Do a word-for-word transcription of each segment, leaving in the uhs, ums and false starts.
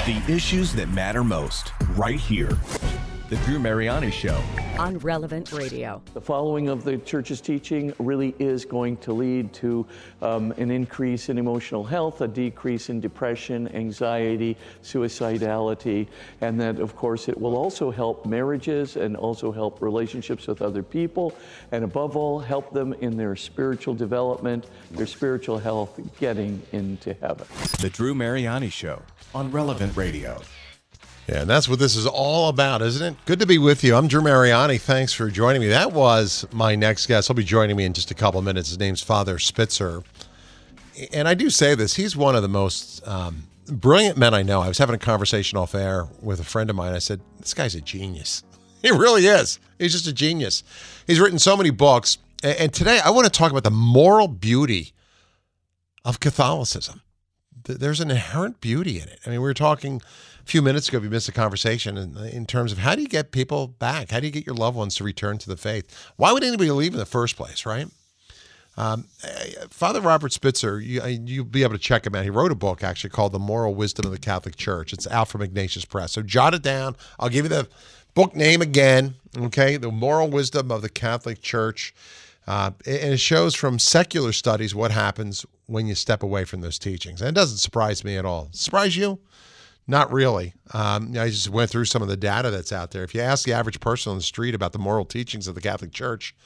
The issues that matter most, right here. The Drew Mariani Show. On Relevant Radio. The following of the church's teaching really is going to lead to um, an increase in emotional health, a decrease in depression, anxiety, suicidality, and that, of course, it will also help marriages and also help relationships with other people, and above all, help them in their spiritual development, their spiritual health, getting into heaven. The Drew Mariani Show on Relevant Radio. Yeah, and that's what this is all about, isn't it? Good to be with you. I'm Drew Mariani. Thanks for joining me. That was my next guest. He'll be joining me in just a couple of minutes. His name's Father Spitzer. And I do say this. He's one of the most um, brilliant men I know. I was having a conversation off air with a friend of mine. I said, this guy's a genius. He really is. He's just a genius. He's written so many books. And today I want to talk about the moral beauty of Catholicism. There's an inherent beauty in it. I mean, we were talking a few minutes ago, if you missed the conversation, in, in terms of how do you get people back? How do you get your loved ones to return to the faith? Why would anybody leave in the first place, right? Um, Father Robert Spitzer, you, you'll be able to check him out. He wrote a book, actually, called The Moral Wisdom of the Catholic Church. It's out from Ignatius Press. So jot it down. I'll give you the book name again, okay? The Moral Wisdom of the Catholic Church. Uh, and it shows from secular studies what happens when you step away from those teachings. And it doesn't surprise me at all. Surprise you? Not really. Um, I just went through some of the data that's out there. If you ask the average person on the street about the moral teachings of the Catholic Church,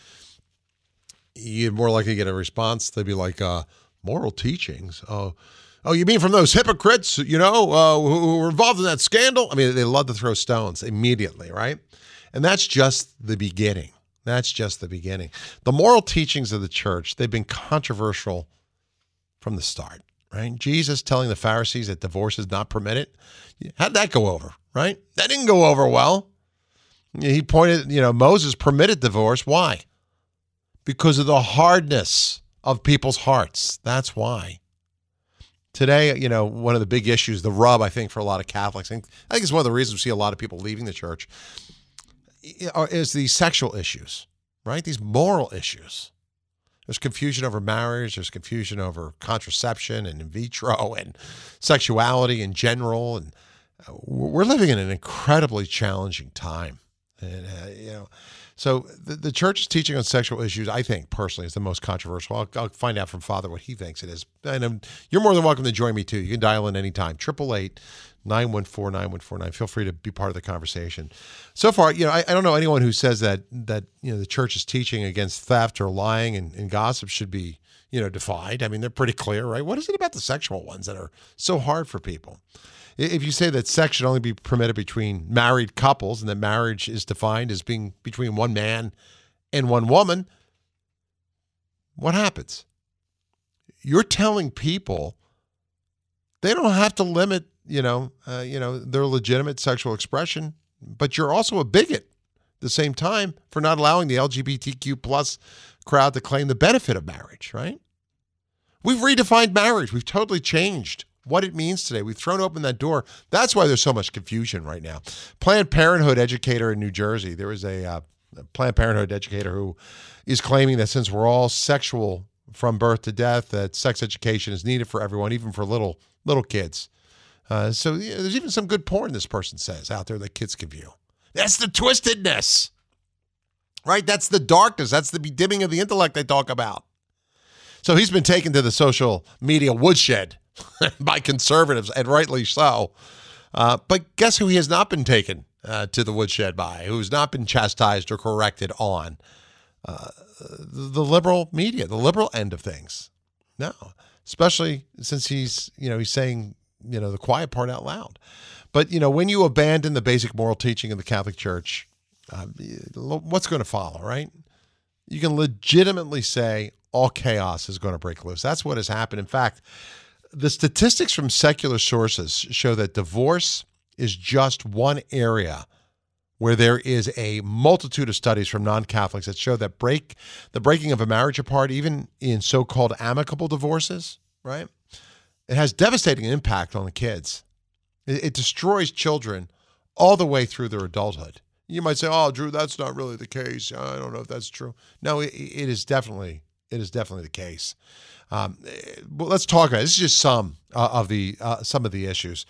you're more likely to get a response. They'd be like, uh, moral teachings? Oh, oh, you mean from those hypocrites, you know, uh, who were involved in that scandal? I mean, they love to throw stones immediately, right? And that's just the beginning. That's just the beginning. The moral teachings of the church, they've been controversial from the start, right? Jesus telling the Pharisees that divorce is not permitted. How'd that go over, right? That didn't go over well. He pointed, you know, Moses permitted divorce. Why? Because of the hardness of people's hearts. That's why. Today, you know, one of the big issues, the rub, I think, for a lot of Catholics, and I think it's one of the reasons we see a lot of people leaving the church, is these sexual issues, right? These moral issues. There's confusion over marriage. There's confusion over contraception and in vitro and sexuality in general. And we're living in an incredibly challenging time. And, uh, you know, so the, the church's teaching on sexual issues, I think, personally, is the most controversial. I'll, I'll find out from Father what he thinks it is. And um, you're more than welcome to join me, too. You can dial in anytime. eight eight eight, nine one four, nine one four nine. Feel free to be part of the conversation. So far, you know, I, I don't know anyone who says that, that you know, the church's teaching against theft or lying and, and gossip should be, you know, defied. I mean, they're pretty clear, right? What is it about the sexual ones that are so hard for people? If you say that sex should only be permitted between married couples and that marriage is defined as being between one man and one woman, what happens? You're telling people they don't have to limit, you know, uh, you know, their legitimate sexual expression, but you're also a bigot at the same time for not allowing the L G B T Q plus crowd to claim the benefit of marriage, right? We've redefined marriage. We've totally changed what it means today. We've thrown open that door. That's why there's so much confusion right now. Planned Parenthood educator in New Jersey, there was a, uh, a Planned Parenthood educator who is claiming that since we're all sexual from birth to death, that sex education is needed for everyone, even for little little kids. Uh, so yeah, there's even some good porn, this person says, out there that kids can view. That's the twistedness, right? That's the darkness. That's the bedimming of the intellect they talk about. So he's been taken to the social media woodshed by conservatives, and rightly so. Uh, but guess who he has not been taken uh, to the woodshed by, who's not been chastised or corrected on? Uh, the, the liberal media, the liberal end of things. No, especially since he's, you know, he's saying, you know, the quiet part out loud. But, you know, when you abandon the basic moral teaching of the Catholic Church, uh, what's going to follow, right? You can legitimately say all chaos is going to break loose. That's what has happened. In fact, the statistics from secular sources show that divorce is just one area where there is a multitude of studies from non-Catholics that show that break the breaking of a marriage apart, even in so-called amicable divorces, right? It has devastating impact on the kids. It, it destroys children all the way through their adulthood. You might say, "Oh, Drew, that's not really the case. I don't know if that's true." No, it, it is definitely it is definitely the case. Um, well, let's talk about it. This is just some uh, of the uh, some of the issues.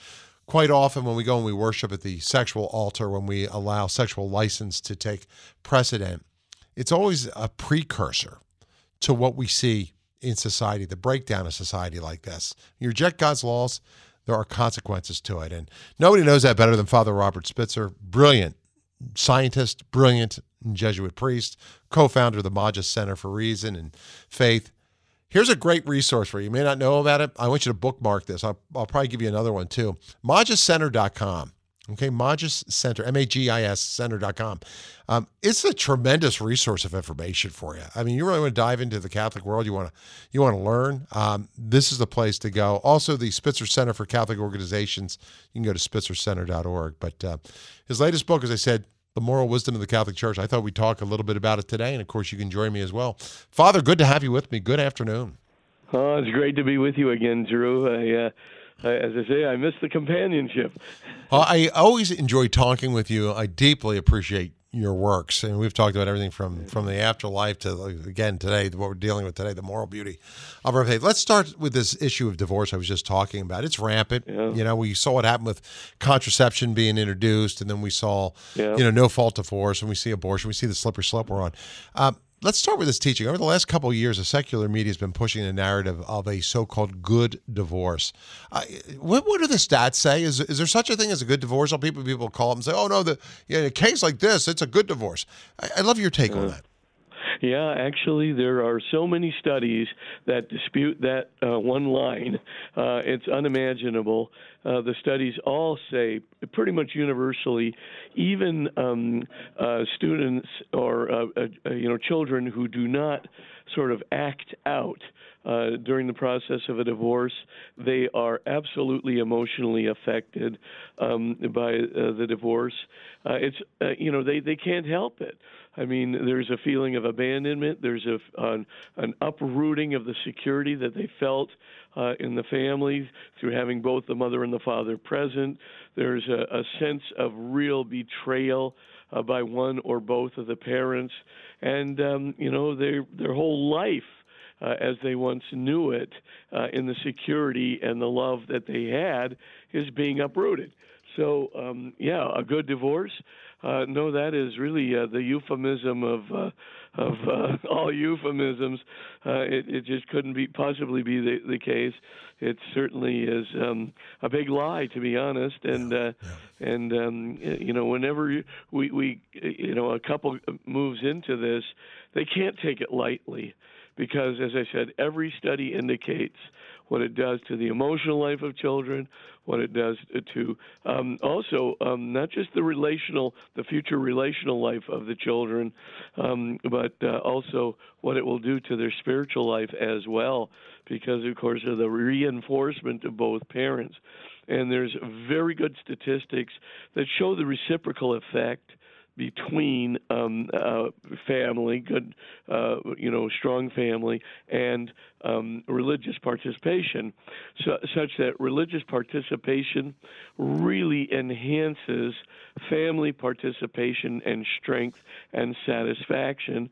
quite often when we go and we worship at the sexual altar, when we allow sexual license to take precedent, it's always a precursor to what we see in society, the breakdown of society like this. You reject God's laws, there are consequences to it. And nobody knows that better than Father Robert Spitzer, brilliant scientist, brilliant Jesuit priest, co-founder of the Magis Center for Reason and Faith. Here's a great resource for you. You may not know about it. I want you to bookmark this. I'll, I'll probably give you another one too. magis center dot com. Okay, Magis Center, M A G I S Center dot com. Um, it's a tremendous resource of information for you. I mean, you really want to dive into the Catholic world. You want to you want to learn. Um, this is the place to go. Also, the Spitzer Center for Catholic Organizations. You can go to spitzer center dot org. But uh, his latest book, as I said, The Moral Wisdom of the Catholic Church. I thought we'd talk a little bit about it today, and of course, you can join me as well. Father, good to have you with me. Good afternoon. Oh, it's great to be with you again, Drew. I, uh, I, as I say, I miss the companionship. Uh, I always enjoy talking with you. I deeply appreciate your works, and we've talked about everything from, from the afterlife to, again, today, what we're dealing with today, the moral beauty of our faith. Let's start with this issue of divorce I was just talking about. It's rampant. Yeah. You know, we saw what happened with contraception being introduced, and then we saw, yeah. you know, no-fault divorce, and we see abortion. We see the slippery slope we're on. Um, Let's start with this teaching. Over the last couple of years, the secular media has been pushing a narrative of a so-called good divorce. Uh, what, what do the stats say? Is is there such a thing as a good divorce? Some people people call up and say, "Oh no, the yeah, in a case like this, it's a good divorce." I, I love your take uh, on that. Yeah, actually, there are so many studies that dispute that uh, one line. Uh, it's unimaginable. Uh, the studies all say, pretty much universally, even um, uh, students or uh, uh, you know children who do not sort of act out uh, during the process of a divorce, they are absolutely emotionally affected um, by uh, the divorce. Uh, it's uh, you know they, they can't help it. I mean, there's a feeling of abandonment. There's a, an, an uprooting of the security that they felt uh, in the family through having both the mother and the father present. There's a, a sense of real betrayal uh, by one or both of the parents. And, um, you know, their their whole life, uh, as they once knew it, uh, in the security and the love that they had, is being uprooted. So, um, yeah, a good divorce. Uh, no, that is really uh, the euphemism of uh, of uh, all euphemisms. Uh, it, it just couldn't be possibly be the, the case. It certainly is um, a big lie, to be honest. And uh, yeah. and um, you know, whenever we we you know a couple moves into this, they can't take it lightly, because, as I said, every study indicates what it does to the emotional life of children, what it does to um, also um, not just the relational, the future relational life of the children, um, but uh, also what it will do to their spiritual life as well, because, of course, of the reinforcement of both parents. And there's very good statistics that show the reciprocal effect between um, uh, family, good, uh, you know, strong family, and um, religious participation, so, such that religious participation really enhances family participation and strength and satisfaction,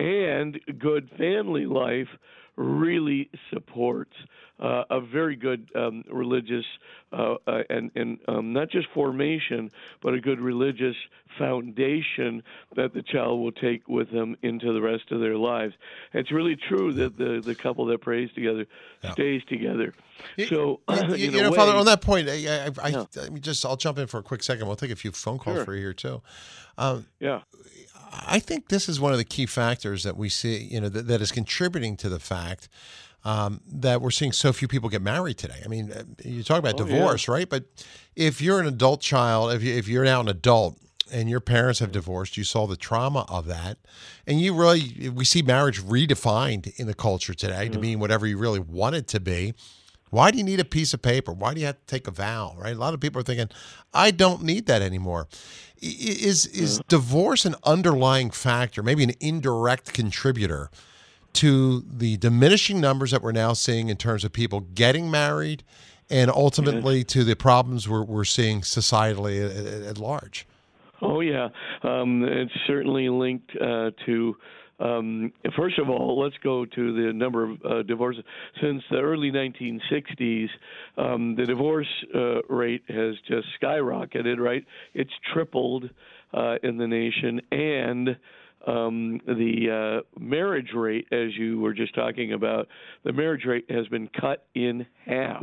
and good family life really supports uh, a very good um, religious uh, uh, and, and um, not just formation, but a good religious foundation that the child will take with them into the rest of their lives. It's really true that the, the couple that prays together yeah. stays together. So, you, you, you know, way, Father, on that point, I, I, I, yeah. I mean, just I'll jump in for a quick second. We'll take a few phone calls sure. for you here too. Um, yeah. I think this is one of the key factors that we see, you know, that, that is contributing to the fact um, that we're seeing so few people get married today. I mean, you talk about oh, divorce, yeah. right? But if you're an adult child, if, you, if you're now an adult and your parents have divorced, you saw the trauma of that. And you really, we see marriage redefined in the culture today mm-hmm. to mean whatever you really want it to be. Why do you need a piece of paper? Why do you have to take a vow, right? A lot of people are thinking, I don't need that anymore. Is is divorce an underlying factor, maybe an indirect contributor to the diminishing numbers that we're now seeing in terms of people getting married and ultimately to the problems we're, we're seeing societally at, at large? Oh, yeah. Um, it's certainly linked uh, to Um, first of all, let's go to the number of uh, divorces. Since the early nineteen sixties, um, the divorce uh, rate has just skyrocketed, right? It's tripled uh, in the nation, and um, the uh, marriage rate, as you were just talking about, the marriage rate has been cut in half.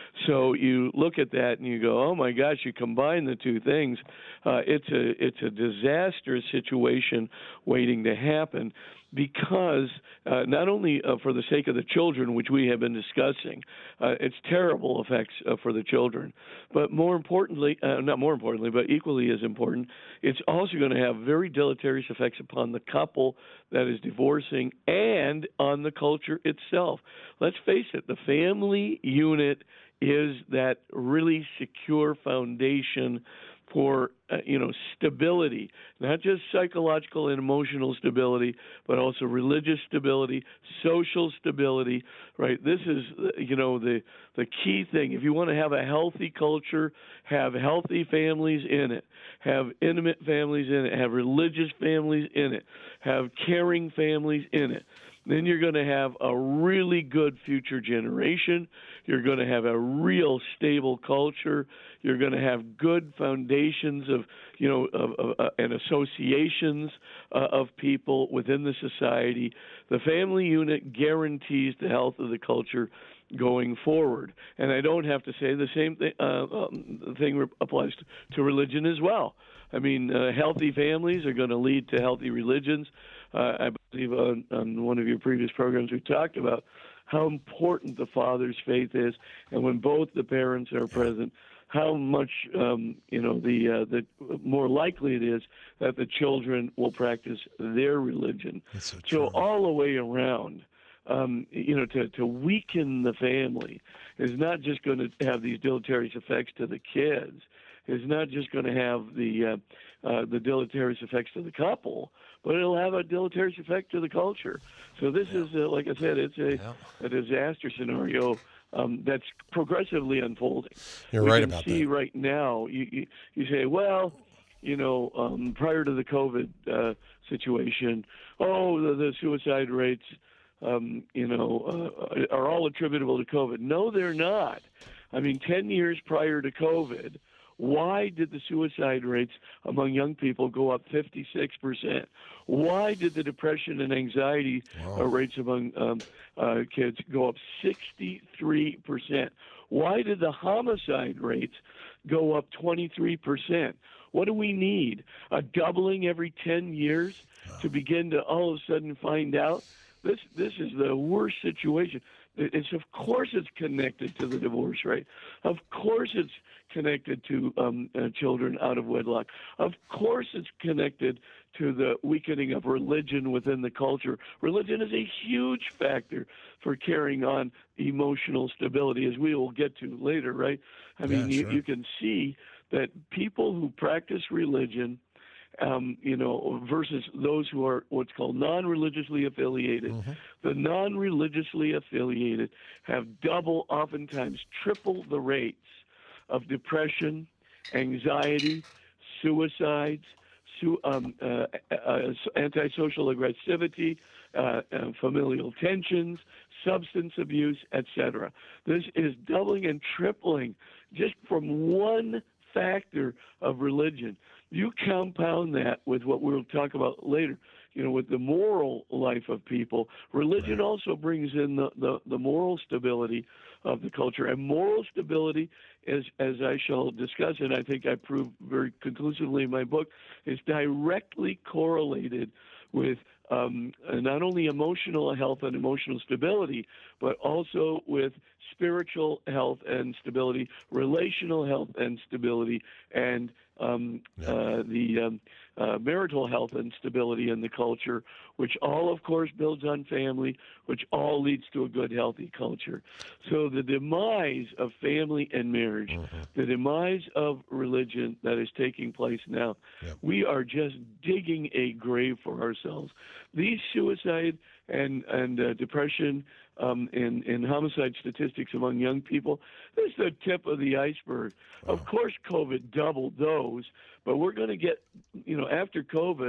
So you look at that and you go, oh my gosh, you combine the two things, uh, it's a it's a disastrous situation waiting to happen. Because uh, not only uh, for the sake of the children, which we have been discussing, uh, it's terrible effects uh, for the children, but more importantly, uh, not more importantly, but equally as important, it's also going to have very deleterious effects upon the couple that is divorcing and on the culture itself. Let's face it, the family unit is that really secure foundation for uh, you know stability, not just psychological and emotional stability, but also religious stability, social stability. Right? This is you know the the key thing. If you want to have a healthy culture, have healthy families in it, have intimate families in it, have religious families in it, have caring families in it. Then you're going to have a really good future generation. You're going to have a real stable culture. You're going to have good foundations of, you know, of, of, uh, and associations uh, of people within the society. The family unit guarantees the health of the culture going forward. And I don't have to say the same thing. Uh, um, thing applies to, to religion as well. I mean, uh, healthy families are going to lead to healthy religions. Uh, I believe on, on one of your previous programs we talked about how important the father's faith is, and when both the parents are present, how much um, you know the uh, the more likely it is that the children will practice their religion. That's so So true. all the way around, um, you know, to to weaken the family is not just going to have these deleterious effects to the kids. Is not just going to have the uh, uh, the deleterious effects to the couple, but it'll have a deleterious effect to the culture. So this yeah. is, uh, like I said, it's a, yeah. a disaster scenario um, that's progressively unfolding. You're we right can about see that. right now, you, you, you say, well, you know, um, prior to the COVID uh, situation, oh, the, the suicide rates, um, you know, uh, are all attributable to COVID. No, they're not. I mean, ten years prior to COVID, why did the suicide rates among young people go up fifty-six percent? Why did the depression and anxiety wow. uh, rates among um, uh, kids go up sixty-three percent? Why did the homicide rates go up twenty-three percent? What do we need? A doubling every ten years to begin to all of a sudden find out? This this is the worst situation. It's of course it's connected to the divorce rate. Of course it's connected to um, uh, children out of wedlock. Of course it's connected to the weakening of religion within the culture. Religion is a huge factor for carrying on emotional stability, as we will get to later, right? I mean, Yeah, you, sure. you can see that people who practice religion Um, you know, versus those who are what's called non-religiously affiliated. Mm-hmm. The non-religiously affiliated have double, oftentimes triple the rates of depression, anxiety, suicides, su- um, uh, uh, antisocial aggressivity, uh, uh, familial tensions, substance abuse, et cetera. This is doubling and tripling just from one factor of religion. You compound that with what we'll talk about later, you know, with the moral life of people. Religion right. also brings in the, the, the moral stability of the culture. And moral stability, is, as I shall discuss, and I think I prove very conclusively in my book, is directly correlated with um, not only emotional health and emotional stability, but also with spiritual health and stability, relational health and stability, and um, yeah. uh, the um, uh, marital health and stability in the culture, which all, of course, builds on family, which all leads to a good, healthy culture. So the demise of family and marriage, mm-hmm. the demise of religion that is taking place now, yep. we are just digging a grave for ourselves. These suicide and, and uh, depression um, and, and homicide statistics among young people, this is the tip of the iceberg. Wow. Of course, COVID doubled those, but we're going to get, you know, after COVID,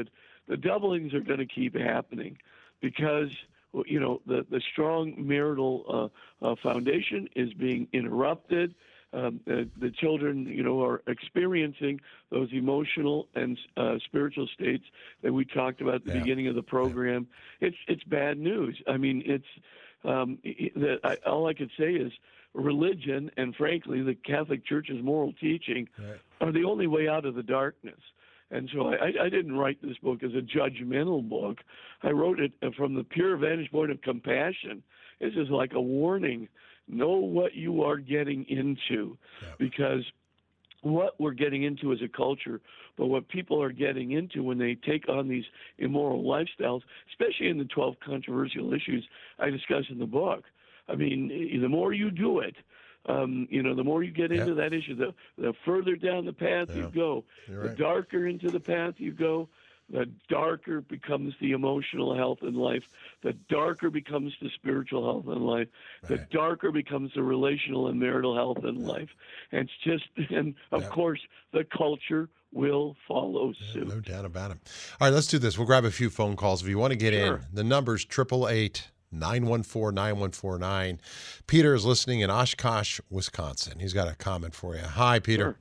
the doublings are going to keep happening because, you know, the, the strong marital uh, uh, foundation is being interrupted. Um, the, the children, you know, are experiencing those emotional and uh, spiritual states that we talked about at the Yeah. beginning of the program. Yeah. It's it's bad news. I mean, it's um, that I, all I could say is religion and, frankly, the Catholic Church's moral teaching Right. are the only way out of the darkness. And so I, I didn't write this book as a judgmental book. I wrote it from the pure vantage point of compassion. This is like a warning. Know what you are getting into, Yep. because what we're getting into as a culture, but what people are getting into when they take on these immoral lifestyles, especially in the twelve controversial issues I discuss in the book. I mean, the more you do it, um, you know, the more you get into Yep. that issue, the, the further down the path Yeah. you go, You're the right. darker into the path you go, the darker becomes the emotional health in life. The darker becomes the spiritual health in life. The Right. darker becomes the relational and marital health in life. And it's just, and of Yeah. course, the culture will follow suit. No doubt about it. All right, let's do this. We'll grab a few phone calls. If you want to get Sure. in, the number's eight eight eight, nine one four, nine one four nine. Peter is listening in Oshkosh, Wisconsin. He's got a comment for you. Hi, Peter.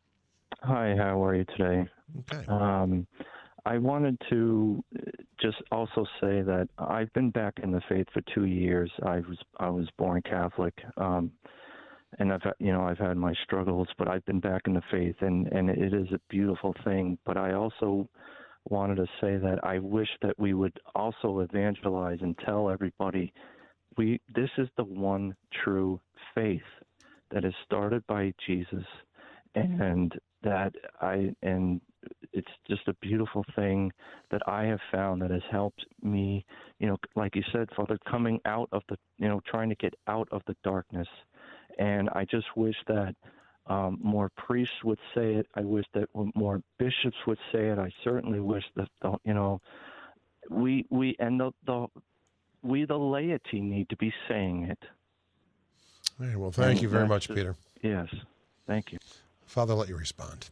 Hi, how are you today? Okay. Um, I wanted to just also say that I've been back in the faith for two years. I was I was born Catholic, um, and I've you know I've had my struggles, but I've been back in the faith, and, and it is a beautiful thing. But I also wanted to say that I wish that we would also evangelize and tell everybody we this is the one true faith that is started by Jesus, and that I and it's just a beautiful thing that I have found that has helped me, you know, like you said, Father, coming out of the, you know, trying to get out of the darkness. And I just wish that um, more priests would say it. I wish that more bishops would say it. I certainly wish that, the, you know, we, we, and the, the, we, the laity, need to be saying it. All right, well, thank And you very that's much, just- Peter. Yes. Thank you. Father, let you respond.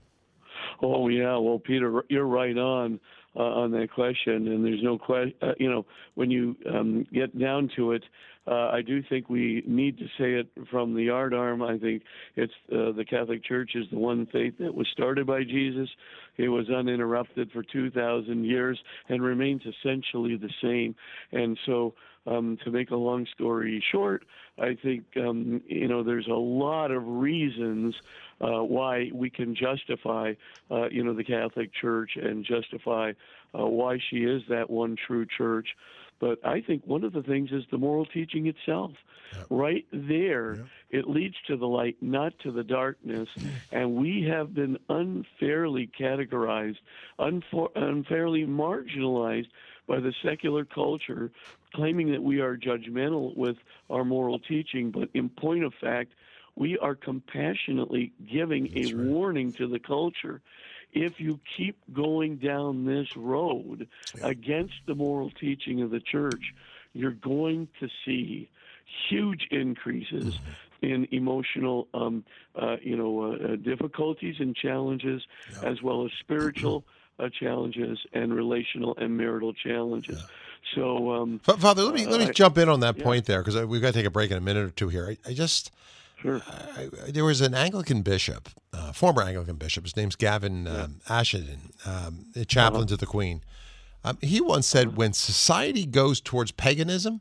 Oh yeah, well, Peter, you're right on uh, on that question, and there's no question. Uh, you know, when you um, get down to it, uh, I do think we need to say it from the yardarm. I think it's uh, the Catholic Church is the one faith that was started by Jesus. It was uninterrupted for two thousand years and remains essentially the same. And so, um, to make a long story short, I think um, you know there's a lot of reasons uh, why we can justify uh, you know the Catholic Church and justify uh, why she is that one true church. But I think one of the things is the moral teaching itself. Yep. Right there, Yep. it leads to the light, not to the darkness. And we have been unfairly categorized, unfor- unfairly marginalized by the secular culture, claiming that we are judgmental with our moral teaching. But in point of fact, we are compassionately giving That's a right. warning to the culture. If you keep going down this road Yeah. against the moral teaching of the church, you're going to see huge increases Mm-hmm. in emotional, um, uh, you know, uh, difficulties and challenges, Yeah. as well as spiritual uh, challenges and relational and marital challenges. So, um, Fa- Father, let me let me I- jump in on that yeah. point there, because we've got to take a break in a minute or two here. I, I just sure. I, I- there was an Anglican bishop, uh, former Anglican bishop. His name's Gavin um, Ashenden, um, a chaplain Uh-huh. to the Queen. Um, he once said, "When society goes towards paganism,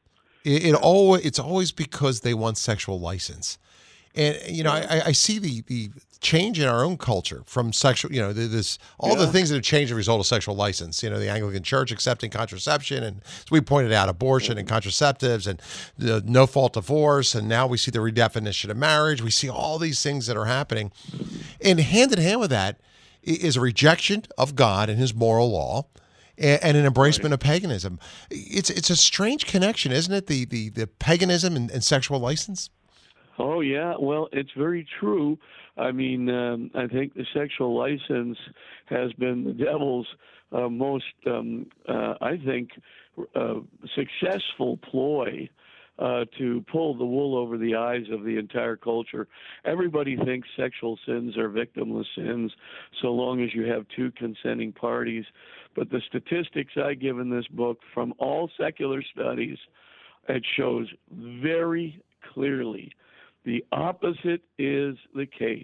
it, it always it's always because they want sexual license." And you know, I, I see the the change in our own culture from sexual, you know, this all the Yeah. things that have changed as a result of sexual license. You know, the Anglican Church accepting contraception, and as we pointed out, abortion and contraceptives, and the no fault divorce, and now we see the redefinition of marriage. We see all these things that are happening, and hand in hand with that i- is a rejection of God and His moral law, and, and an embracement of paganism. It's it's a strange connection, isn't it? The the the paganism and, and sexual license. Oh, yeah. Well, it's very true. I mean, um, I think the sexual license has been the devil's uh, most, um, uh, I think, uh, successful ploy uh, to pull the wool over the eyes of the entire culture. Everybody thinks sexual sins are victimless sins so long as you have two consenting parties. But the statistics I give in this book from all secular studies, it shows very clearly the opposite is the case.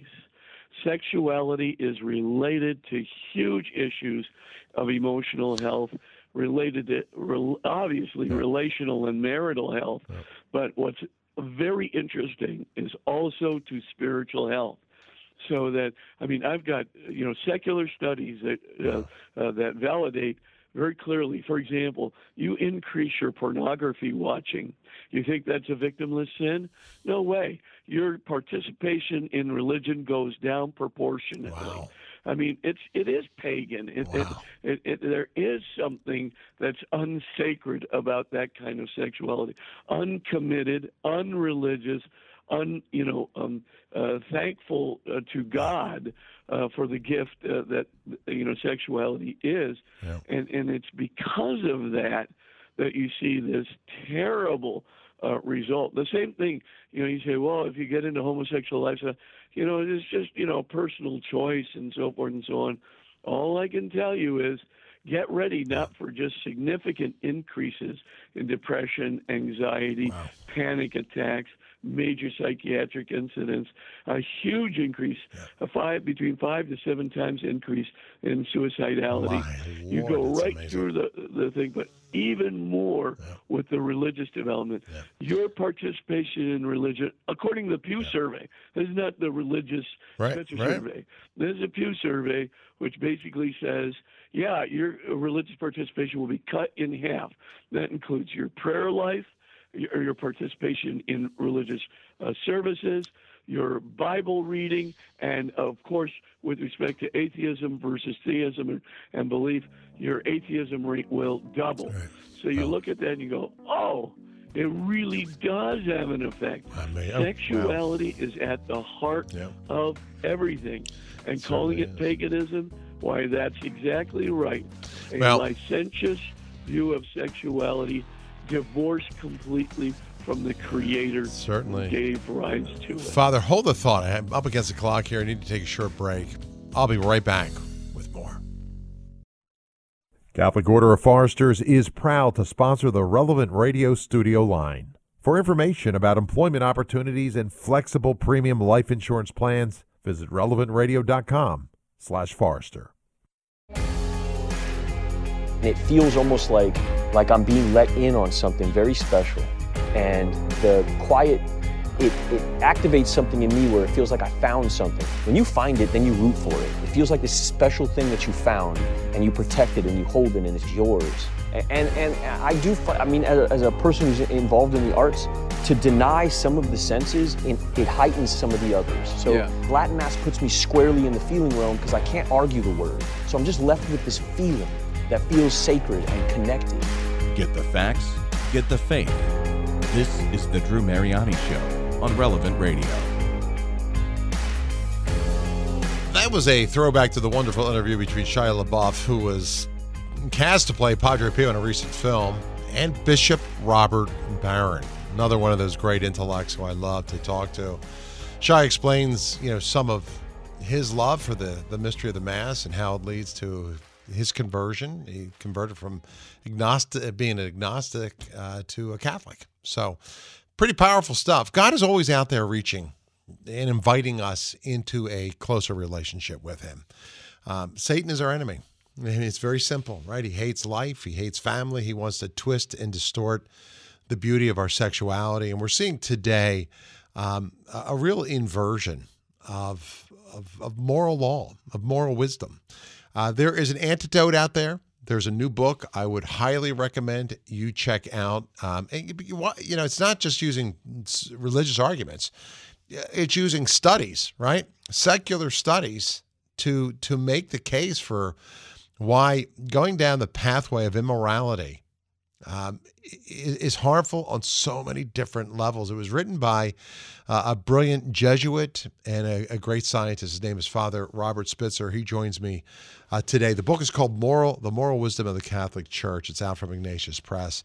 Sexuality is related to huge issues of emotional health, related to obviously relational and marital health. But what's very interesting is also to spiritual health. So that, I mean, I've got, you know, secular studies that uh, uh, that validate very clearly. For example, you increase your pornography watching. You think that's a victimless sin? No way. Your participation in religion goes down proportionately. Wow. I mean, it's it is pagan. It, Wow. it, it, it, there is something that's unsacred about that kind of sexuality, uncommitted, unreligious, un you know um, uh, thankful uh, to God uh, for the gift uh, that you know sexuality is, yeah. and and it's because of that that you see this terrible uh, result. The same thing, you know, you say, well, if you get into homosexual lifestyle, you know, it's just you know personal choice and so forth and so on. All I can tell you is, get ready not for just significant increases in depression, anxiety, wow. panic attacks, major psychiatric incidents, a huge increase, Yeah. a five between five to seven times increase in suicidality. My You Lord, go that's right amazing. through the the thing, but even more Yeah. with the religious development. Yeah. Your participation in religion, according to the Pew survey, this is not the religious Right, Spencer right. survey. This is a Pew survey which basically says, yeah, your religious participation will be cut in half. That includes your prayer life, your, your participation in religious uh, services, your Bible reading, and of course, with respect to atheism versus theism and, and belief, your atheism rate will double. Right. So you Oh. look at that and you go, oh, it really does have an effect. I mean, oh, wow. Sexuality is at the heart Yeah. of everything. And calling it Certainly is. paganism, why, that's exactly right. A Well- licentious view of sexuality divorced completely from the Creator Certainly. who gave rise to it. Father, hold the thought. I'm up against the clock here. I need to take a short break. I'll be right back with more. Catholic Order of Foresters is proud to sponsor the Relevant Radio studio line. For information about employment opportunities and flexible premium life insurance plans, visit relevant radio dot com slash Forester. It feels almost like like I'm being let in on something very special. And the quiet, it, it activates something in me where it feels like I found something. When you find it, then you root for it. It feels like this special thing that you found, and you protect it and you hold it and it's yours. And and, and I do, I mean, as a, as a person who's involved in the arts, to deny some of the senses, it, it heightens some of the others. So Yeah. Latin Mass puts me squarely in the feeling realm because I can't argue the word. So I'm just left with this feeling that feels sacred and connected. Get the facts, get the faith. This is the Drew Mariani Show on Relevant Radio. That was a throwback to the wonderful interview between Shia LaBeouf, who was cast to play Padre Pio in a recent film, and Bishop Robert Barron, another one of those great intellects who I love to talk to. Shia explains, you know, some of his love for the, the mystery of the Mass and how it leads to his conversion. He converted from agnostic, being an agnostic uh, to a Catholic. So pretty powerful stuff. God is always out there reaching and inviting us into a closer relationship with him. Um, Satan is our enemy. I mean, it's very simple, right? He hates life. He hates family. He wants to twist and distort the beauty of our sexuality. And we're seeing today um, a, a real inversion of, of, of moral law, of moral wisdom. Uh, there is an antidote out there. There's a new book I would highly recommend you check out. Um, and you, you know, it's not just using religious arguments. It's using studies, right? Secular studies to to make the case for why going down the pathway of immorality um, is, is harmful on so many different levels. It was written by uh, a brilliant Jesuit and a, a great scientist. His name is Father Robert Spitzer. He joins me uh, today. The book is called Moral, The Moral Wisdom of the Catholic Church. It's out from Ignatius Press.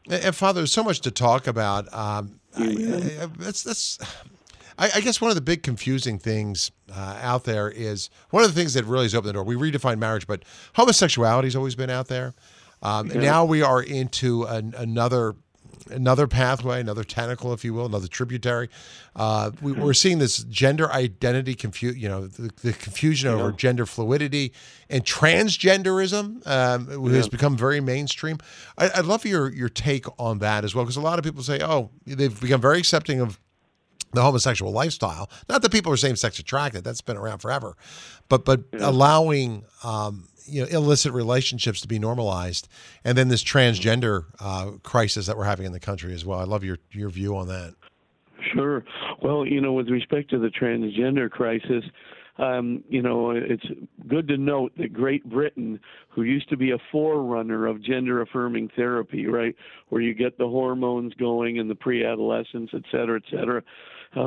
And, and Father, there's so much to talk about. Um, I, I, that's that's. I, I guess one of the big confusing things uh, out there is one of the things that really has opened the door. We redefine marriage, but homosexuality has always been out there. Um, Yeah. and now we are into an, another another pathway, another tentacle, if you will, another tributary. Uh, we, we're seeing this gender identity confu- you know, the, the confusion over Yeah. gender fluidity and transgenderism um, has Yeah. become very mainstream. I, I'd love your your take on that as well, because a lot of people say, oh, they've become very accepting of the homosexual lifestyle. Not that people are same-sex attracted; that's been around forever, but but Yeah. allowing um, you know illicit relationships to be normalized, and then this transgender uh, crisis that we're having in the country as well. I love your your view on that. Sure. Well, you know, with respect to the transgender crisis, um, you know, it's good to note that Great Britain, who used to be a forerunner of gender-affirming therapy, right, where you get the hormones going and the pre-adolescence, et cetera, et cetera, uh,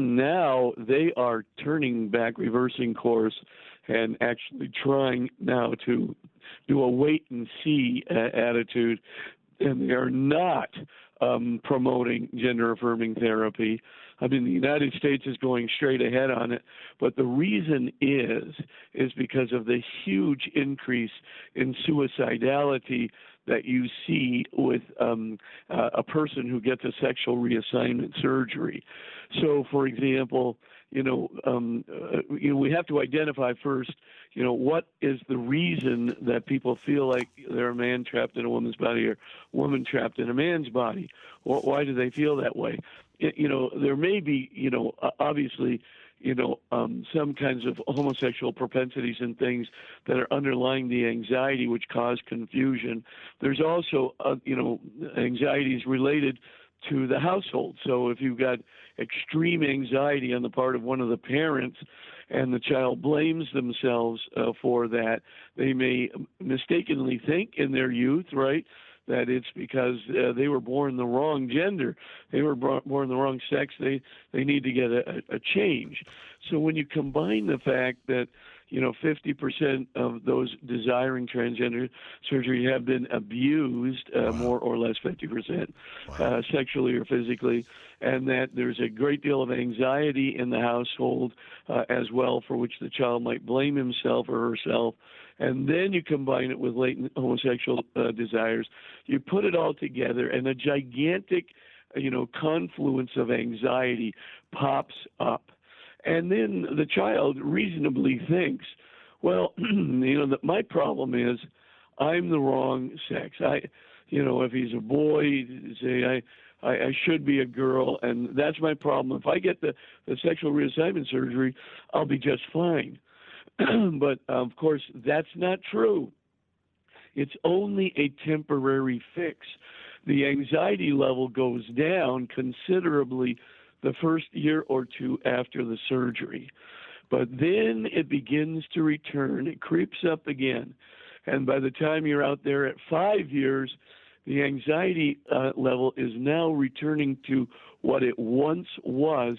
now they are turning back, reversing course, and actually trying now to do a wait-and-see uh, attitude, and they are not um, promoting gender-affirming therapy. I mean, the United States is going straight ahead on it, but the reason is is because of the huge increase in suicidality that you see with um, uh, a person who gets a sexual reassignment surgery. So, for example, you know, um, uh, you know, we have to identify first, you know, what is the reason that people feel like they're a man trapped in a woman's body or woman trapped in a man's body? Wh- Why do they feel that way? It, you know, there may be, you know, uh, obviously, you know, um, some kinds of homosexual propensities and things that are underlying the anxiety which cause confusion. There's also, uh, you know, anxieties related to the household. So if you've got extreme anxiety on the part of one of the parents and the child blames themselves uh, for that, they may mistakenly think in their youth, right, that it's because uh, they were born the wrong gender, they were born the wrong sex, they they need to get a, a change. So when you combine the fact that, you know, fifty percent of those desiring transgender surgery have been abused, uh, wow. more or less fifty percent, wow. uh, sexually or physically, and that there's a great deal of anxiety in the household uh, as well, for which the child might blame himself or herself. And then you combine it with latent homosexual uh, desires. You put it all together, and a gigantic, you know, confluence of anxiety pops up. And then the child reasonably thinks, well, you know, that my problem is I'm the wrong sex. I, you know, if he's a boy, say I, I, I should be a girl, and that's my problem. If I get the, the sexual reassignment surgery, I'll be just fine. But, of course, that's not true. It's only a temporary fix. The anxiety level goes down considerably the first year or two after the surgery. But then it begins to return. It creeps up again. And by the time you're out there at five years, the anxiety uh, level is now returning to what it once was,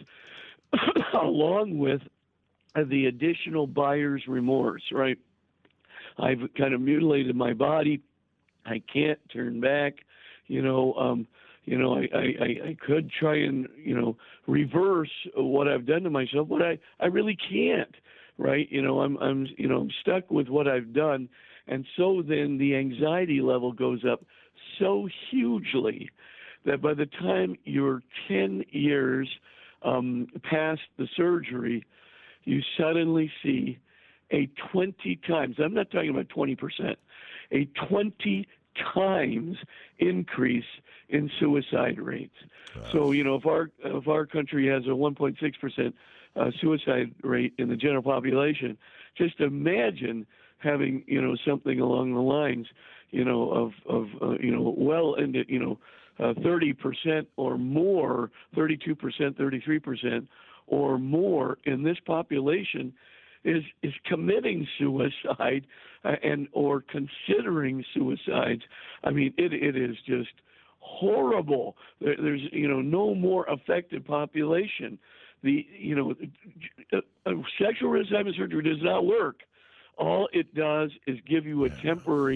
along with the additional buyer's remorse, right? I've kind of mutilated my body. I can't turn back. You know, um, you know, I, I, I could try and, you know, reverse what I've done to myself, but I, I really can't, right? You know, I'm, I'm, you know, I'm stuck with what I've done. And so then the anxiety level goes up so hugely that by the time you're ten years um, past the surgery, you suddenly see a twenty times, I'm not talking about twenty percent, a twenty times increase in suicide rates. Wow. So, you know, if our if our country has a one point six percent uh, suicide rate in the general population, just imagine having, you know, something along the lines, you know, of, of uh, you know, well into, you know, uh, thirty percent or more, thirty-two percent, thirty-three percent or more in this population is is committing suicide uh, and or considering suicides. I mean, it it is just horrible. There, there's you know no more affected population. The you know uh, sexual reassignment surgery does not work. All it does is give you a temporary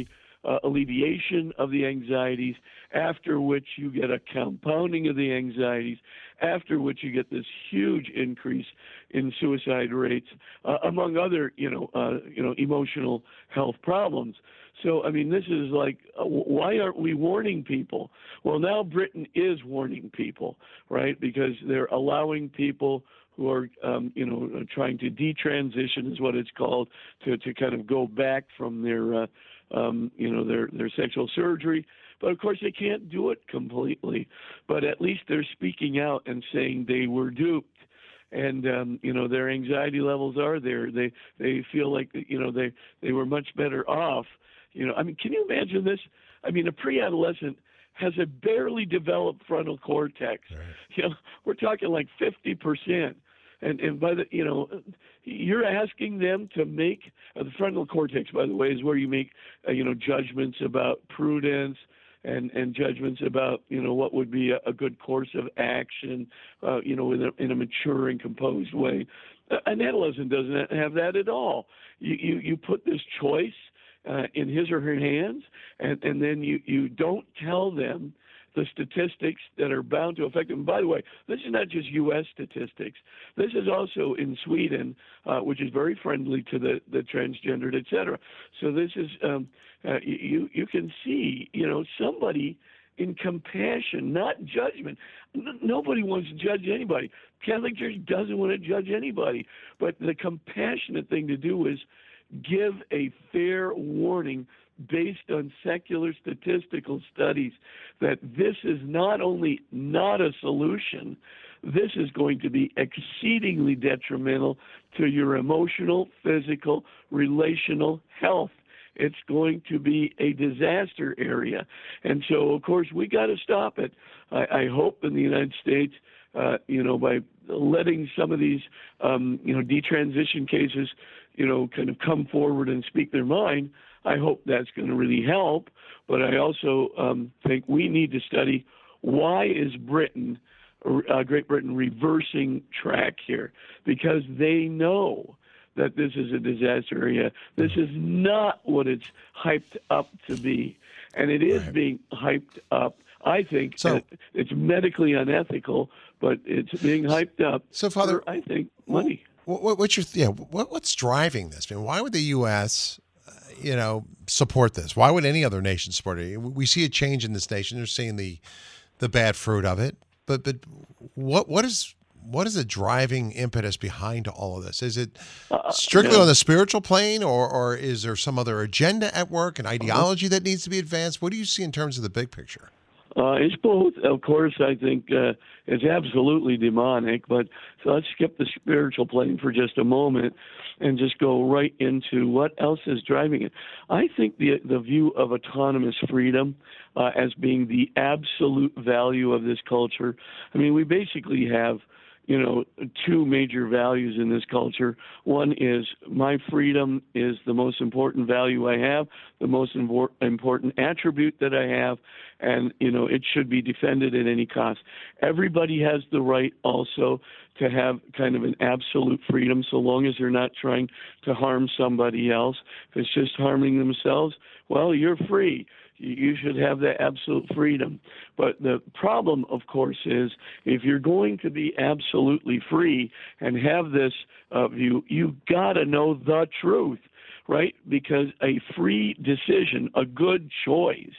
uh, alleviation of the anxieties, after which you get a compounding of the anxieties, after which you get this huge increase in suicide rates, uh, among other, you know, uh, you know, emotional health problems. So, I mean, this is like, uh, why aren't we warning people? Well, now Britain is warning people, right? Because they're allowing people who are, um, you know, trying to detransition is what it's called, to, to kind of go back from their, uh, um, you know, their, their sexual surgery. But, of course, they can't do it completely. But at least they're speaking out and saying they were duped. And, um, you know, their anxiety levels are there. They they feel like, you know, they, they were much better off. You know, I mean, can you imagine this? I mean, a pre-adolescent has a barely developed frontal cortex. Right. You know, we're talking like fifty percent. And and by the, you know, you're asking them to make, uh, the frontal cortex, by the way, is where you make, uh, you know, judgments about prudence and, and judgments about, you know, what would be a, a good course of action, uh, you know, in a, in a mature and composed way. An adolescent doesn't have that at all. You, you, you put this choice uh, in his or her hands, and, and then you, you don't tell them the statistics that are bound to affect them. By the way, this is not just U S statistics. This is also in Sweden, uh, which is very friendly to the, the transgendered, et cetera. So this is, um, uh, you, you can see, you know, somebody in compassion, not judgment. N- nobody wants to judge anybody. Catholic Church doesn't want to judge anybody. But the compassionate thing to do is give a fair warning based on secular statistical studies that this is not only not a solution, this is going to be exceedingly detrimental to your emotional, physical, relational health. It's going to be a disaster area. And so, of course, we got to stop it. I, I hope in the United States, uh, you know, by letting some of these, um, you know, detransition cases, you know, kind of come forward and speak their mind, I hope that's going to really help. But I also um, think we need to study, why is Britain, uh, Great Britain, reversing track here? Because they know that this is a disaster area. This is not what it's hyped up to be. And it is right. being hyped up. I think so, it's medically unethical, but it's being hyped up so, Father, for, I think, money. What, what's your yeah? What, what's driving this? I mean, why would the U S, uh, you know, support this? Why would any other nation support it? We see a change in this nation. They're seeing the the bad fruit of it. But but what what is what is the driving impetus behind all of this? Is it strictly uh, no. on the spiritual plane, or or is there some other agenda at work, an ideology uh-huh. that needs to be advanced? What do you see in terms of the big picture? Uh, it's both. Of course, I think uh, it's absolutely demonic, but so let's skip the spiritual plane for just a moment and just go right into what else is driving it. I think the the view of autonomous freedom uh, as being the absolute value of this culture. I mean, we basically have, you know, two major values in this culture. One is my freedom is the most important value I have, the most impor- important attribute that I have, and, you know, it should be defended at any cost. Everybody has the right also to have kind of an absolute freedom, so long as they're not trying to harm somebody else. If it's just harming themselves, well, you're free. You should have that absolute freedom. But the problem, of course, is if you're going to be absolutely free and have this uh, view, you've got to know the truth, right? Because a free decision, a good choice,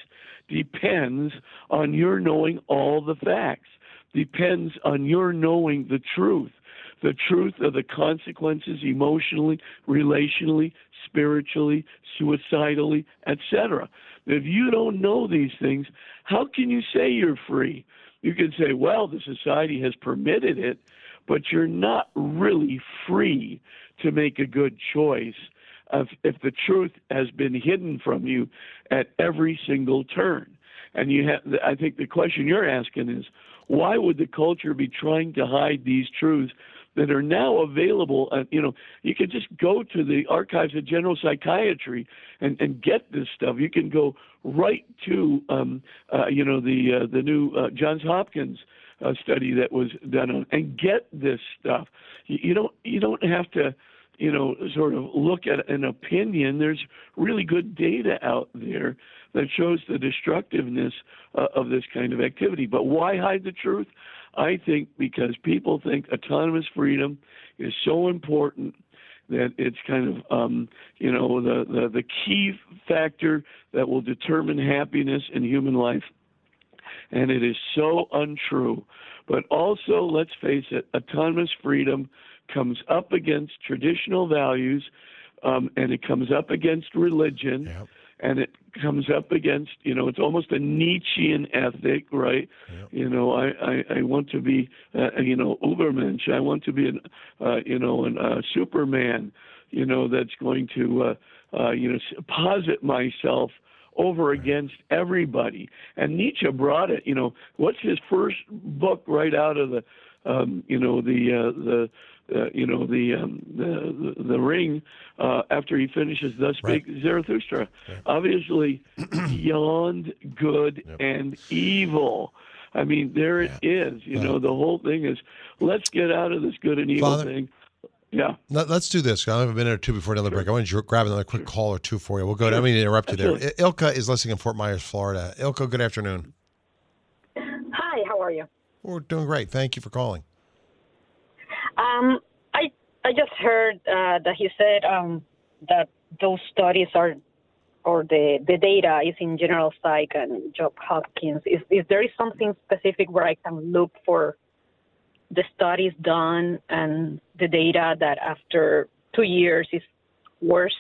depends on your knowing all the facts, depends on your knowing the truth, the truth of the consequences emotionally, relationally, spiritually, suicidally, et cetera. If you don't know these things, how can you say you're free? You can say, well, the society has permitted it, but you're not really free to make a good choice if, if the truth has been hidden from you at every single turn. And you have, I think the question you're asking is, why would the culture be trying to hide these truths that are now available? Uh, you know, you can just go to the Archives of General Psychiatry and, and get this stuff. You can go right to, um, uh, you know, the uh, the new uh, Johns Hopkins uh, study that was done on, and get this stuff. You, you don't you don't have to you know, sort of look at an opinion. There's really good data out there that shows the destructiveness uh, of this kind of activity. But why hide the truth? I think because people think autonomous freedom is so important that it's kind of, um, you know, the, the, the key factor that will determine happiness in human life. And it is so untrue. But also, let's face it, autonomous freedom comes up against traditional values, um, and it comes up against religion, yep. and it comes up against, you know, it's almost a Nietzschean ethic, right? Yep. You know, I, I, I want to be, uh, you know, Ubermensch. I want to be, an, uh, you know, a uh, Superman, you know, that's going to, uh, uh, you know, posit myself over against everybody. And Nietzsche brought it, you know, what's his first book right out of the, um, you know, the, uh, the, uh, you know, the, um, the, the, the Ring, uh, after he finishes Thus Spake right. Zarathustra, right. obviously beyond good yep. and evil. I mean, there it yeah. is, you uh, know, the whole thing is, let's get out of this good and evil Father, thing. Yeah. Let's do this. I have a minute or two before another sure. break. I want to grab another quick call or two for you. We'll go. Sure. I mean, interrupt you there. Absolutely. Ilka is listening in Fort Myers, Florida. Ilka, good afternoon. Hi, how are you? We're doing great. Thank you for calling. Um, I I just heard uh, that he said um, that those studies are, or the, the data is in General Psych and Johns Hopkins. Is is there something specific where I can look for the studies done and the data that after two years is worse?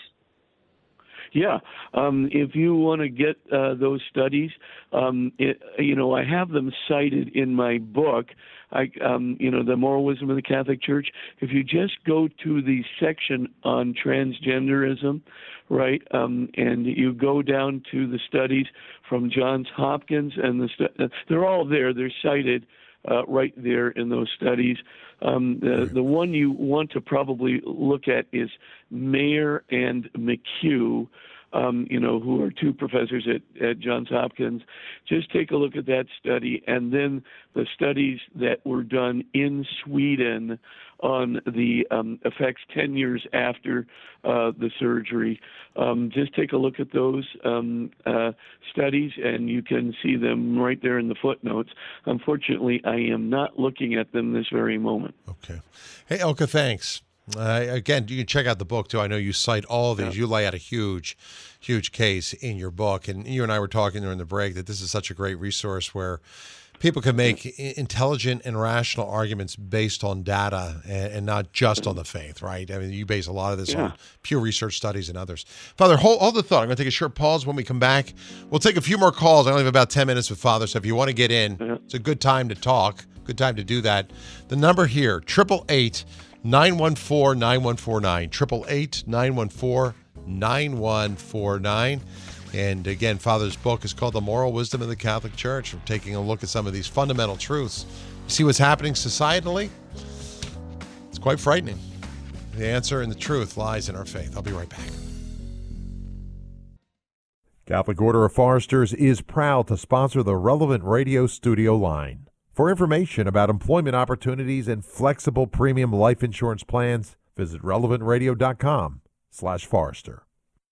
Yeah, um, if you want to get uh, those studies, um, it, you know, I have them cited in my book. I, um, you know, The Moral Wisdom of the Catholic Church. If you just go to the section on transgenderism, right, um, and you go down to the studies from Johns Hopkins, and the stu- they're all there. They're cited uh, right there in those studies. Um, the, the one you want to probably look at is Mayer and McHugh, um, you know, who are two professors at, at Johns Hopkins. Just take a look at that study, and then the studies that were done in Sweden on the um, effects ten years after uh, the surgery. Um, just take a look at those um, uh, studies, and you can see them right there in the footnotes. Unfortunately, I am not looking at them this very moment. Okay. Hey, Ilka, thanks. Uh, again, you can check out the book, too. I know you cite all of these. Yeah. You lay out a huge, huge case in your book. And you and I were talking during the break that this is such a great resource where people can make intelligent and rational arguments based on data and, and not just on the faith, right? I mean, you base a lot of this yeah. on Pew Research studies and others. Father, hold, hold the thought. I'm going to take a short pause. When we come back, we'll take a few more calls. I only have about ten minutes with Father, so if you want to get in, yeah. it's a good time to talk, good time to do that. The number here, eight eight eight, nine one four, nine one four nine, eight eight eight, nine one four, nine one four nine. And again, Father's book is called The Moral Wisdom of the Catholic Church. We're taking a look at some of these fundamental truths. You see what's happening societally? It's quite frightening. The answer and the truth lies in our faith. I'll be right back. Catholic Order of Foresters is proud to sponsor the Relevant Radio studio line. For information about employment opportunities and flexible premium life insurance plans, visit relevant radio dot com slash Forester.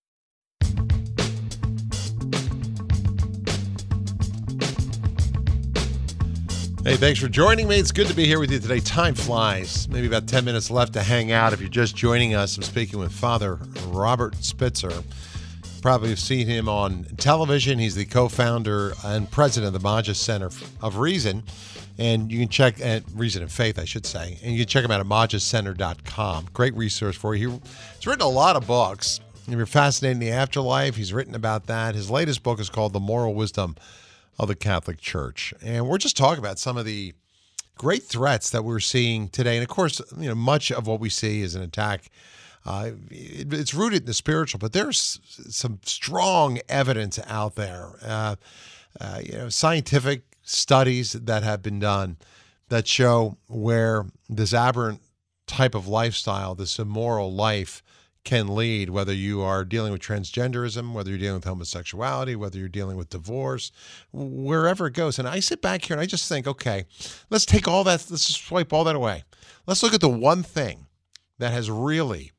Hey, thanks for joining me. It's good to be here with you today. Time flies. Maybe about ten minutes left to hang out. If you're just joining us, I'm speaking with Father Robert Spitzer. You probably have seen him on television. He's the co-founder and president of the Magis Center of Reason. And you can check at Reason and Faith, I should say. And you can check him out at magis center dot com. Great resource for you. He's written a lot of books. If you're fascinated in the afterlife, he's written about that. His latest book is called The Moral Wisdom of the Catholic Church. And we're just talking about some of the great threats that we're seeing today. And of course, you know, much of what we see is an attack. Uh, it, it's rooted in the spiritual, but there's some strong evidence out there. Uh, uh, you know, scientific studies that have been done that show where this aberrant type of lifestyle, this immoral life, can lead, whether you are dealing with transgenderism, whether you're dealing with homosexuality, whether you're dealing with divorce, wherever it goes. And I sit back here and I just think, okay, let's take all that, let's just swipe all that away. Let's look at the one thing that has really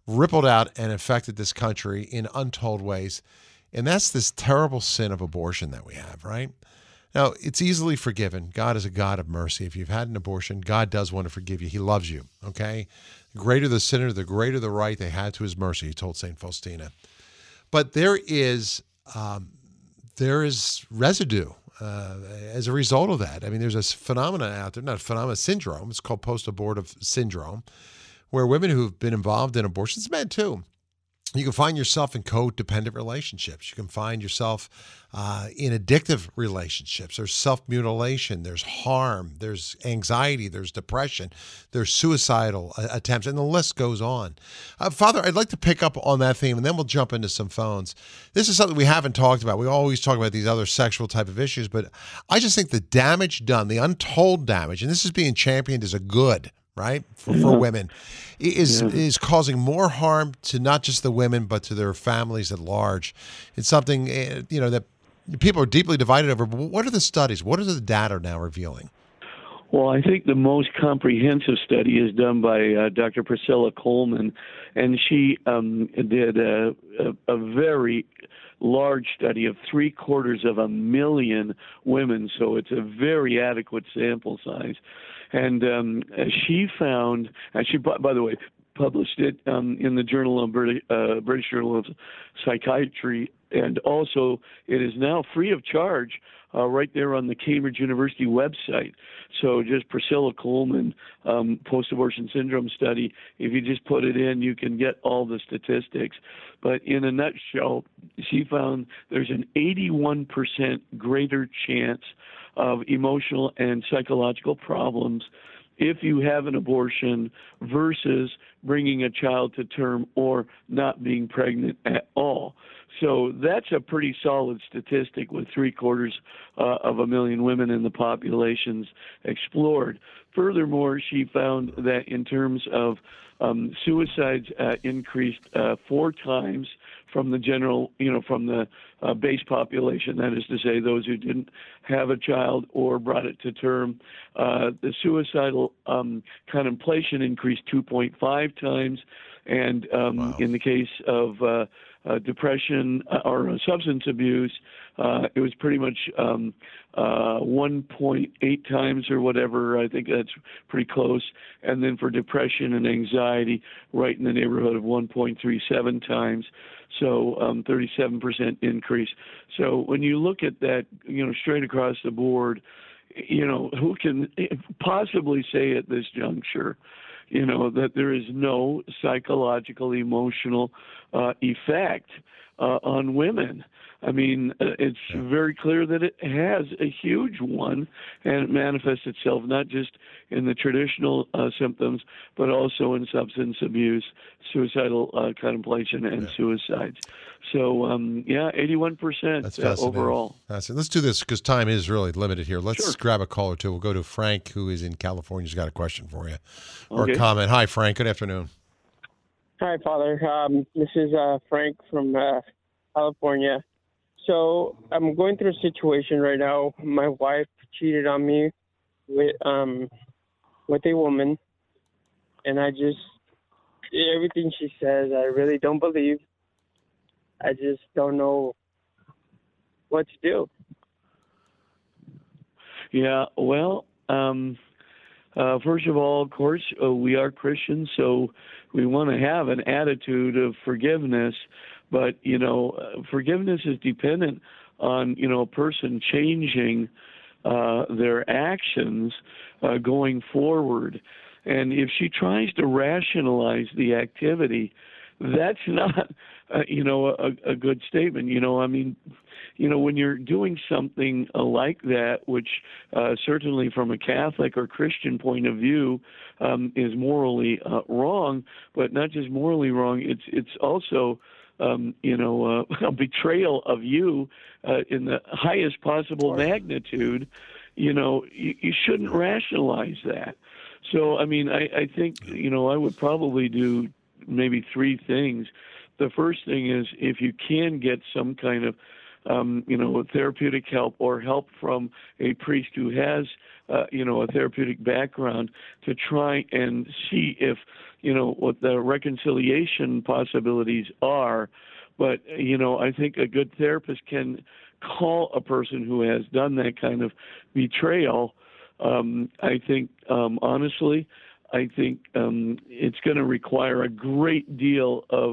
rippled out and affected this country in untold ways. And that's this terrible sin of abortion that we have, right? Now, it's easily forgiven. God is a God of mercy. If you've had an abortion, God does want to forgive you. He loves you, okay? The greater the sinner, the greater the right they had to his mercy, he told Saint Faustina. But there is um, there is residue uh, as a result of that. I mean, there's a phenomenon out there, not a phenomenon, syndrome. It's called post-abortive syndrome, where women who've been involved in abortions, men too, you can find yourself in codependent relationships. You can find yourself uh, in addictive relationships. There's self-mutilation. There's harm. There's anxiety. There's depression. There's suicidal uh, attempts, and the list goes on. Uh, Father, I'd like to pick up on that theme, and then we'll jump into some phones. This is something we haven't talked about. We always talk about these other sexual type of issues, but I just think the damage done, the untold damage, and this is being championed as a good, right, for, for women, is yeah. is causing more harm to not just the women, but to their families at large. It's something, you know, that people are deeply divided over. But what are the studies? What are the data now revealing? Well, I think the most comprehensive study is done by uh, Doctor Priscilla Coleman, and she um, did a, a, a very large study of three quarters of a million women, so it's a very adequate sample size. And um, she found, and she, by the way, published it um, in the Journal of British, uh, British Journal of Psychiatry, and also it is now free of charge uh, right there on the Cambridge University website. So just Priscilla Coleman um, post-abortion syndrome study. If you just put it in, you can get all the statistics. But in a nutshell, she found there's an eighty-one percent greater chance of emotional and psychological problems if you have an abortion versus bringing a child to term or not being pregnant at all. So that's a pretty solid statistic with three quarters uh, of a million women in the populations explored. Furthermore, she found that in terms of um, suicides uh, increased uh, four times from the general, you know, from the uh, base population, that is to say those who didn't have a child or brought it to term. Uh, the suicidal um, contemplation increased two point five times, and um, wow. in the case of uh, uh, depression or uh, substance abuse, uh, it was pretty much um, uh, one point eight times or whatever. I think that's pretty close. And then for depression and anxiety, right in the neighborhood of one point three seven times. So um, thirty-seven percent increase. So when you look at that, you know, straight across the board, you know, who can possibly say at this juncture, you know, that there is no psychological, emotional uh, effect uh, on women? I mean, it's very clear that it has a huge one, and it manifests itself not just in the traditional uh, symptoms, but also in substance abuse, suicidal uh, contemplation, and yeah. suicides. So, um, yeah, eighty-one percent That's uh, overall. Fascinating. Let's do this because time is really limited here. Let's sure. grab a call or two. We'll go to Frank, who is in California. He's got a question for you or okay. a comment. Hi, Frank. Good afternoon. Hi, Father. Um, this is uh, Frank from uh, California. So I'm going through a situation right now. My wife cheated on me with um with a woman, and I just everything she says I really don't believe. I just don't know what to do. Yeah, well, um, uh, first of all, of course, uh, we are Christians, so we want to have an attitude of forgiveness. But, you know, uh, forgiveness is dependent on, you know, a person changing uh, their actions uh, going forward. And if she tries to rationalize the activity, that's not, uh, you know, a, a good statement. You know, I mean, you know, when you're doing something uh, like that, which uh, certainly from a Catholic or Christian point of view um, is morally uh, wrong, but not just morally wrong, it's it's also Um, you know, uh, a betrayal of you uh, in the highest possible magnitude, you know, you, you shouldn't rationalize that. So, I mean, I, I think, you know, I would probably do maybe three things. The first thing is if you can get some kind of um, you know, therapeutic help or help from a priest who has, uh, you know, a therapeutic background to try and see if, you know, what the reconciliation possibilities are. But, you know, I think a good therapist can call a person who has done that kind of betrayal. Um, I think, um, honestly, I think um, it's going to require a great deal of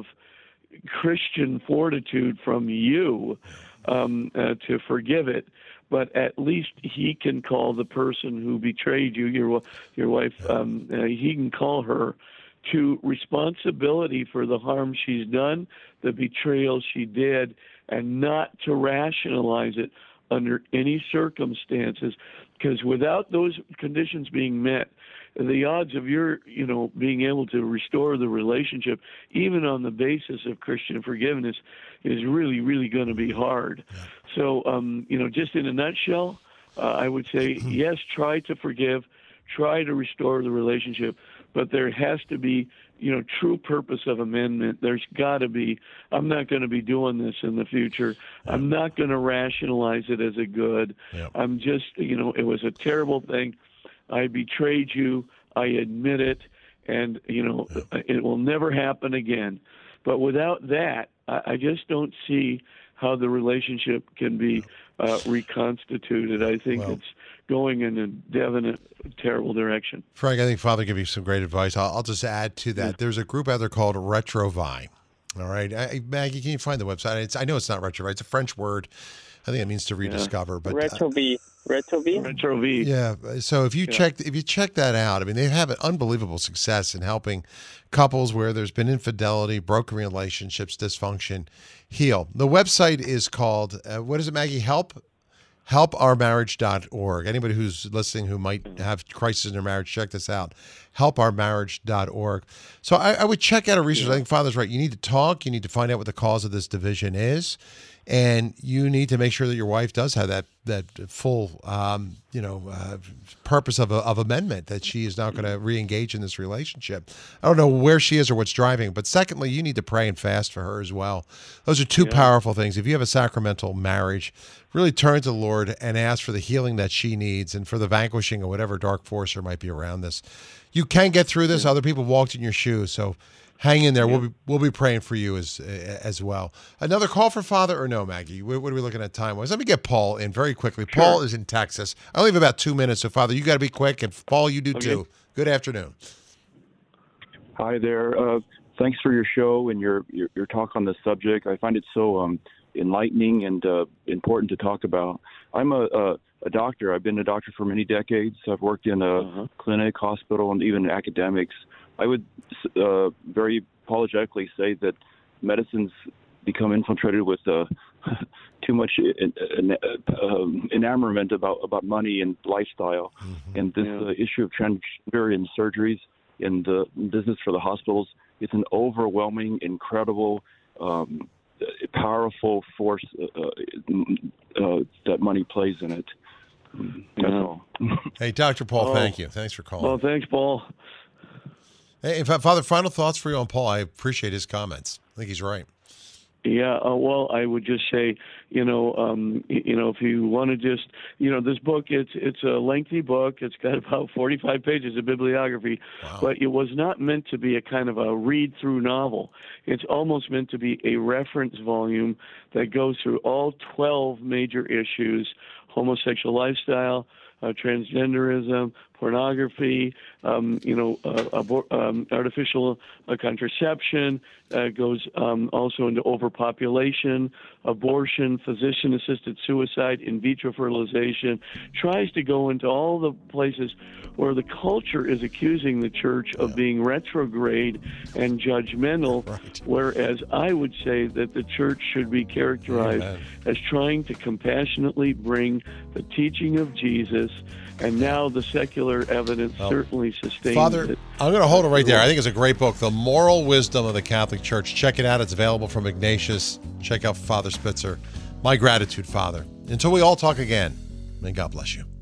Christian fortitude from you um, uh, to forgive it. But at least he can call the person who betrayed you, your your wife, um, uh, he can call her to responsibility for the harm she's done, the betrayal she did, and not to rationalize it under any circumstances. Because without those conditions being met, the odds of your, you know, being able to restore the relationship, even on the basis of Christian forgiveness, is really, really going to be hard. So, um, you know, just in a nutshell, uh, I would say, yes, try to forgive, try to restore the relationship, but there has to be, you know, true purpose of amendment. There's got to be, I'm not going to be doing this in the future. Yeah. I'm not going to rationalize it as a good. Yeah. I'm just, you know, it was a terrible thing. I betrayed you. I admit it. And, you know, yeah. it will never happen again. But without that, I, I just don't see how the relationship can be uh, reconstituted. I think well, it's going in a definite, terrible direction. Frank, I think Father gave you some great advice. I'll, I'll just add to that. Yeah. There's a group out there called Retrovie. All right. I, Maggie, can you find the website? It's, I know it's not Retrovie. It's a French word. I think it means to rediscover. Yeah. But Retrovie. Retrovie. Retrovie. Yeah. So if you yeah. check if you check that out, I mean, they have an unbelievable success in helping couples where there's been infidelity, broken relationships, dysfunction, heal. The website is called uh, what is it, Maggie? Help. help our marriage dot org. Anybody who's listening who might have crisis in their marriage, check this out. help our marriage dot org. So I, I would check out a resource. Yeah. I think Father's right. You need to talk. You need to find out what the cause of this division is. And you need to make sure that your wife does have that that full, um, you know, uh, purpose of a, of amendment, that she is not going to re-engage in this relationship. I don't know where she is or what's driving, but secondly, you need to pray and fast for her as well. Those are two yeah. powerful things. If you have a sacramental marriage, really turn to the Lord and ask for the healing that she needs and for the vanquishing of whatever dark force there might be around this. You can get through this. Yeah. Other people walked in your shoes, so hang in there. Yeah. We'll be we'll be praying for you as as well. Another call for Father or no, Maggie? What, what are we looking at time-wise? Let me get Paul in very quickly. Sure. Paul is in Texas. I only have about two minutes, so Father, you got to be quick, and Paul, you do okay. too. Good afternoon. Hi there. Uh, thanks for your show and your, your your talk on this subject. I find it so um, enlightening and uh, important to talk about. I'm a, a a doctor. I've been a doctor for many decades. I've worked in a uh-huh. clinic, hospital, and even academics. I would uh, very apologetically say that medicine's become infiltrated with uh, too much in, in, uh, um, enamorment about, about money and lifestyle. Mm-hmm. And this yeah. uh, issue of transgender and surgeries in the business for the hospitals, it's an overwhelming, incredible, um, powerful force uh, uh, that money plays in it. That's yeah. all. Hey, Doctor Paul, oh. thank you. Thanks for calling. Well, thanks, Paul. Hey, Father, final thoughts for you on Paul. I appreciate his comments. I think he's right. Yeah, uh, well, I would just say, you know, um, you know, if you want to just, you know, this book, it's it's a lengthy book. It's got about forty-five pages of bibliography, wow. but it was not meant to be a kind of a read-through novel. It's almost meant to be a reference volume that goes through all twelve major issues: homosexual lifestyle, uh, transgenderism, pornography, um, you know, uh, abor- um, artificial uh, contraception, uh, goes um, also into overpopulation, abortion, physician-assisted suicide, in vitro fertilization, tries to go into all the places where the culture is accusing the church of yeah. being retrograde and judgmental, right. whereas I would say that the church should be characterized Amen. as trying to compassionately bring the teaching of Jesus, and now the secular evidence oh. certainly sustains Father, it. I'm going to hold it right there. I think it's a great book, The Moral Wisdom of the Catholic Church. Check it out. It's available from Ignatius. Check out Father Spitzer. My gratitude, Father. Until we all talk again, may God bless you.